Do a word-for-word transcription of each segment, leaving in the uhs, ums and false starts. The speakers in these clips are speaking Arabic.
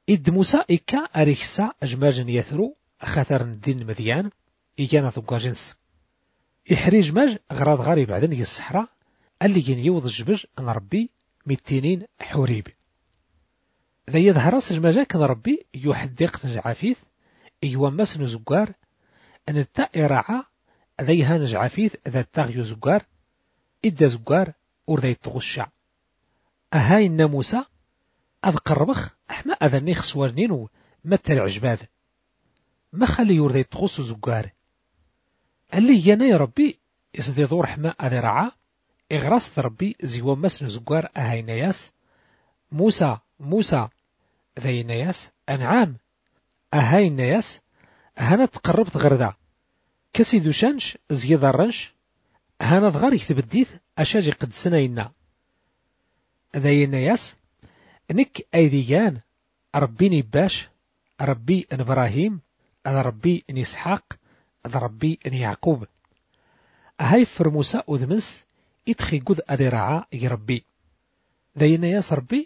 إد موسى إكا أريكسا أجماجن يثرو خاطر الدين مديان إيجانا ثقا جنس إحريج ماج غراض غاري بعدن هي الصحراء اللي ين يوض الجبج أن ربي ميتينين حوريب ذا يظهر سجماجا كان ربي يحدق نجعافيث إيوا ماس نزقار أن التاء راعا ذيها نجعافيث ذا التاغيو زقار إدا زقار ور ذا يتغشع أهاي الناموسى أذكر بخ أحما أذني خسوارنينو متى العجباد ما خلي يور ذا يتغسو زقار اللي يانا يا ربي يسدي دور حما أذي رعا إغراس ربي زيوا ماس نزقار أهاي نياس موسى موسى ذي نياس أنعام أهاي النياس هانا تقربت غردا كسي دوشانش زياد الرنش هانا ضغار يكتب الديث أشاجي قد سنينا ذي النياس نك أيديان ربي نباش ربي ان إبراهيم أذا ربي ان إسحاق أذا ربي ان يعقوب هاي فرموسى أذمنس إدخي قد أدي رعا يربي ذي النياس ربي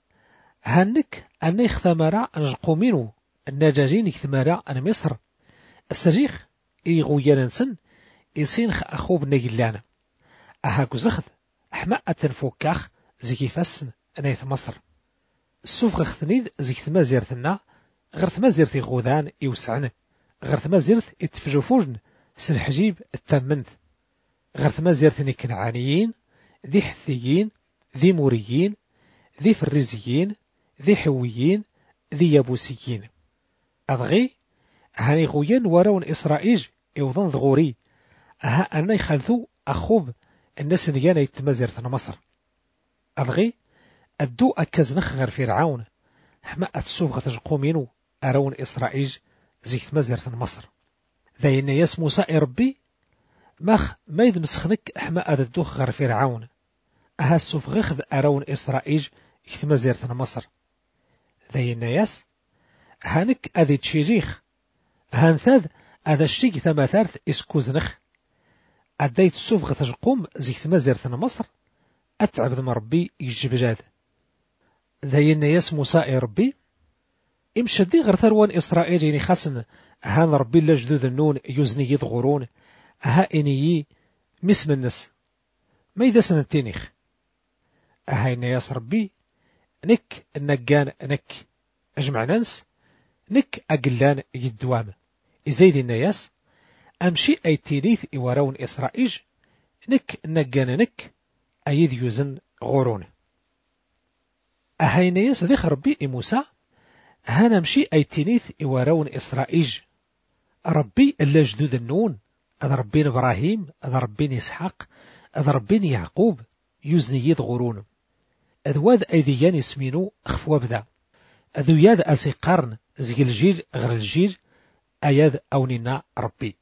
هانك أن يختمر أنجقو منو النجاجين يختمر أن مصر السجيخ إيغويانا نسن إسينخ أخو بنيلانا أهاكو زخذ أحماء تنفوكاخ زي فاسن أنايث مصر السوف غثنيد زي ثما زيرتنا غير ثما زيرتي غودان يوسعن غير ثما زيرت اتفجوفوجن سلحجيب التمنت غير ثما زيرتني كنعانيين ذي حثيين ذي موريين ذي فريزيين ذي حويين ذي يابوسيين أضغي هاني غويان وراون إسرائيل يوضن ضغوري أها أنا يخلثو أخوب الناس نيانا يتمازرتنا مصر أضغي أدو أكزنخ غير فرعون حما أتسوف غتجقو منو أراون إسرائيل زي تمازرتنا مصر ذا الناس موسى ربي ماخ ما يدمسخنك حما أدوخ غير فرعون أها السوف غخذ أراون إسرائيل يتمازرتنا مصر ذا الناس هانك أذي تشيريخ هانثاذ هذا الشيء ثما ثالث إسكوزنخ أديت السوف غتجقوم زي تمازرتنا مصر أتعب ذم ربي يجبجاد ذي الناس موسى ربي إمشدي غير ثروان إسرائيل يعني خاصن هان ربي لجدود النون يزني يضغرون ها إنيي مسم النس ما إذا سنتينيخ أها الناس ربي نك النقان نك أجمع ننس نك أقلان يدوام إزايد الناس أمشي أي تينيث إوراون إسرائيل نك نقان نك أيد يوزن غورون أهاي ناس ذيخ ربي موسى هانا مشي أي تينيث إوراون إسرائيل ربي اللي جدود النون أذا ربين إبراهيم أذا ربين إسحاق أذا ربين يعقوب يوزني يد غورون أذواد أيديان يسمينو أخفوا بذا أذو ياد أسي قرن زي الجيل غير الجيل أياد أونينا ربي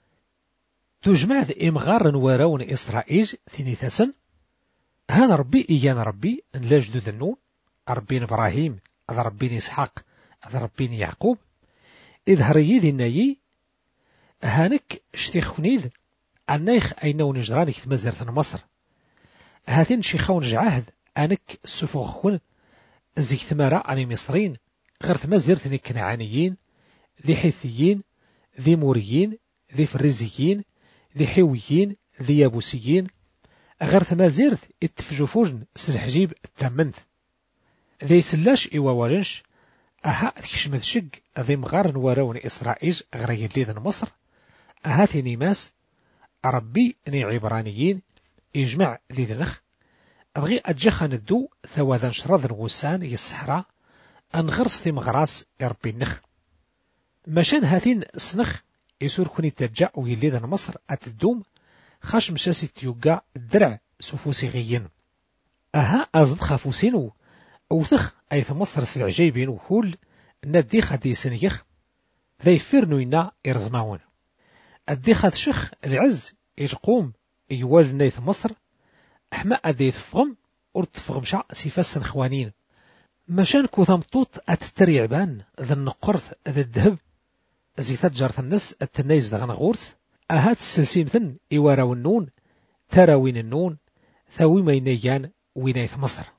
تجمع ذي إمغار وراون إسرائيل ثاني ثسن هان ربي إيان ربي أن لا جدود النون ربين إبراهيم أذا ربين إسحاق أذا ربين يعقوب إذ هريدي النايي هانك شتيخونيذ أنايخ أينو نجرانك تمزرثن مصر هاتين شيخون جعاهد أنك السفوخون زي ثمارا عن مصرين غير تمزرثني كنعانيين ذي حيثيين ذي موريين ذي فريزيين ذي حيويين ذي يابوسيين غير تمازيرث اتفجوفوجن سلحجيب التامنث ذي سلاش إواوالنش أها تكشمذ شق ذي مغار وراون إسرائيل غير يليذن مصر أها ثيني ماس ربي ني عبرانيين يجمع ذي ذنخ أضغي أجخن الدو ثواذن شرذن غسان يسحرا أنغرس ثي مغراس يربي النخ مشان هاتين سنخ يسور كوني ترجع ويليذن مصر أتدوم خاش مشاسي تيوغا الدرع سفوسيغيين أها أزد خافوسينو أوثخ أيث مصر سلعجيبين وكل ندي خدي سنيخ ذي فرنوينا إرزماون أدي خد شخ العز يقوم يوالد نيث مصر أحما أدي تفغم ورتفغم شع سيفاسن خوانين مشان كوثمطوط أتتريعبان ذا النقرث ذا الذهب زي تجارة الناس التنايز دغن غورس أهات السلسيمثن إوارا والنون تراوين النون ثاوي مينيان وينيث مصر